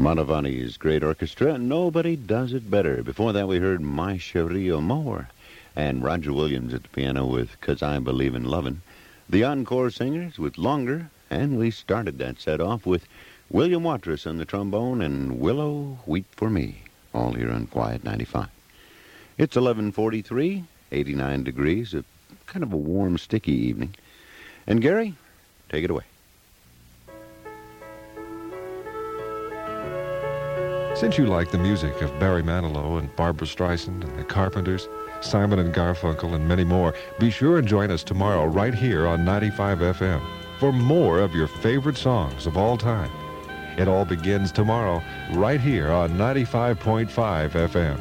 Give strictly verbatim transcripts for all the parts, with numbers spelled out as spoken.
Mantovani's great orchestra, Nobody Does It Better. Before that, we heard My Cherie Amour and Roger Williams at the piano with 'Cause I Believe in Lovin'. The Encore Singers with Longer, and we started that set off with William Watrous on the trombone and Willow Weep for Me, all here on Quiet ninety-five. It's eleven forty-three, eighty-nine degrees, a kind of a warm, sticky evening. And Gary, take it away. Since you like the music of Barry Manilow and Barbra Streisand and the Carpenters, Simon and Garfunkel, and many more, be sure and join us tomorrow right here on ninety-five F M for more of your favorite songs of all time. It all begins tomorrow right here on ninety-five point five F M.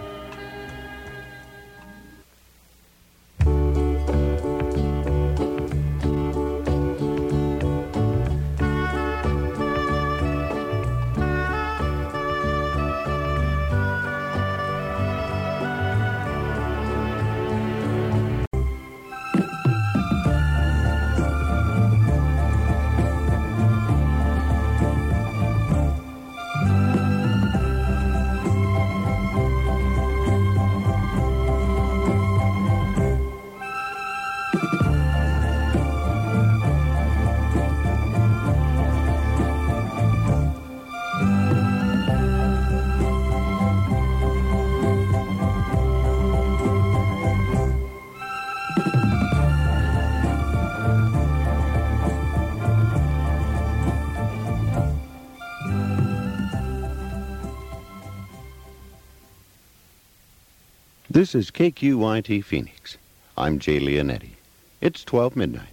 This is K Q Y T Phoenix. I'm Jay Leonetti. It's twelve midnight.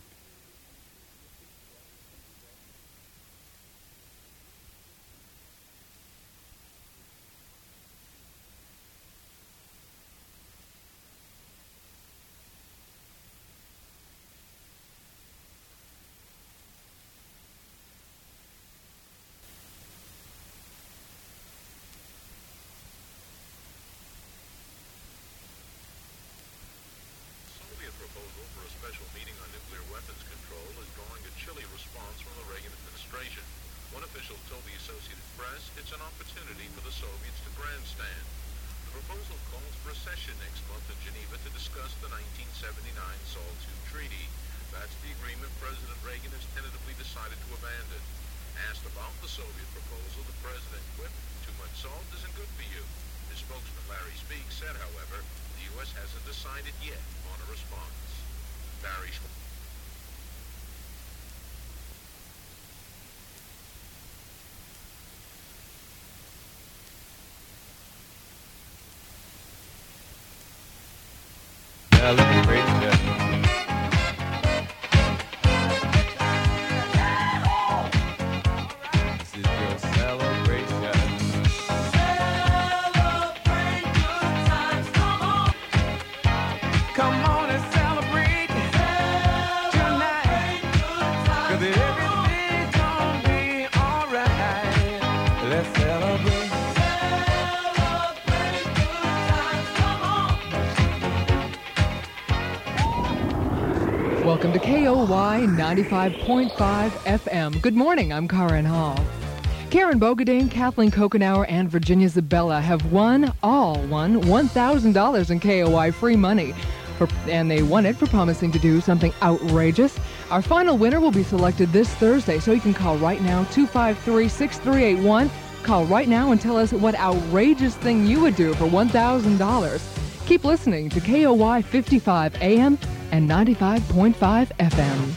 Welcome to K O Y ninety-five point five F M. Good morning, I'm Karen Hall. Karen Bogadane, Kathleen Kokenauer, and Virginia Zabella have won, all won, one thousand dollars in K O Y free money. For, and they won it for promising to do something outrageous. Our final winner will be selected this Thursday, so you can call right now, two five three, six three eight one. Call right now and tell us what outrageous thing you would do for one thousand dollars. Keep listening to K O Y fifty-five A M and ninety-five point five F M.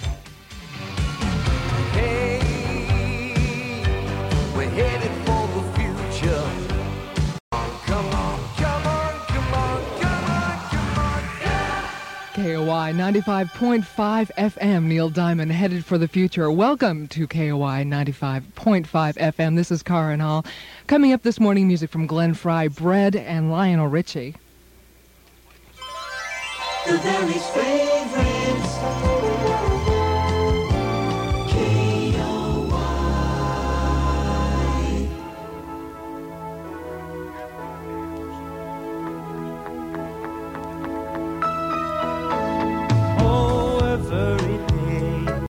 Hey, we're headed for the future. Come on, come on, come on, come on, come on, yeah. K O Y ninety-five point five F M, Neil Diamond, headed for the future. Welcome to K O Y ninety-five point five F M. This is Karen Hall. Coming up this morning, music from Glenn Frey, Bread, and Lionel Richie. The Valley's favorite.